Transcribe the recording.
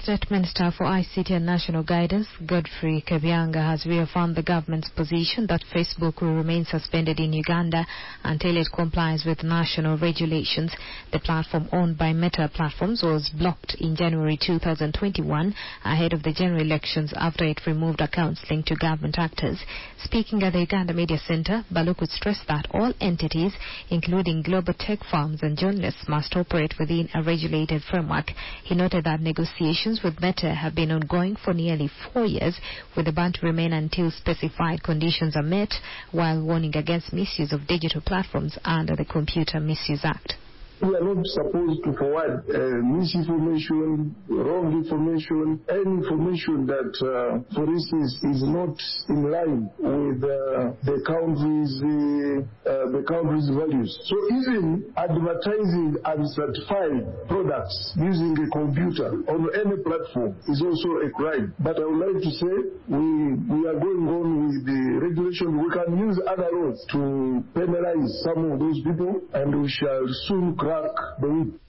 State Minister for ICT and National Guidance, Godfrey Kabyanga, has reaffirmed the government's position that Facebook will remain suspended in Uganda until it complies with national regulations. The platform, owned by Meta Platforms, was blocked in January 2021 ahead of the general elections after it removed accounts linked to government actors. Speaking at the Uganda Media Center, Baluku stressed that all entities, including global tech firms and journalists, must operate within a regulated framework. He noted that negotiations with Meta have been ongoing for nearly 4 years, with the ban to remain until specified conditions are met, while warning against misuse of digital platforms under the Computer Misuse Act. We are not supposed to forward misinformation, wrong information, any information that, for instance, is not in line with the country's values. So even advertising uncertified products using a computer on any platform is also a crime. But I would like to say we are going on with the regulation. We can use other laws to penalize some of those people, and we shall soon crack the whip.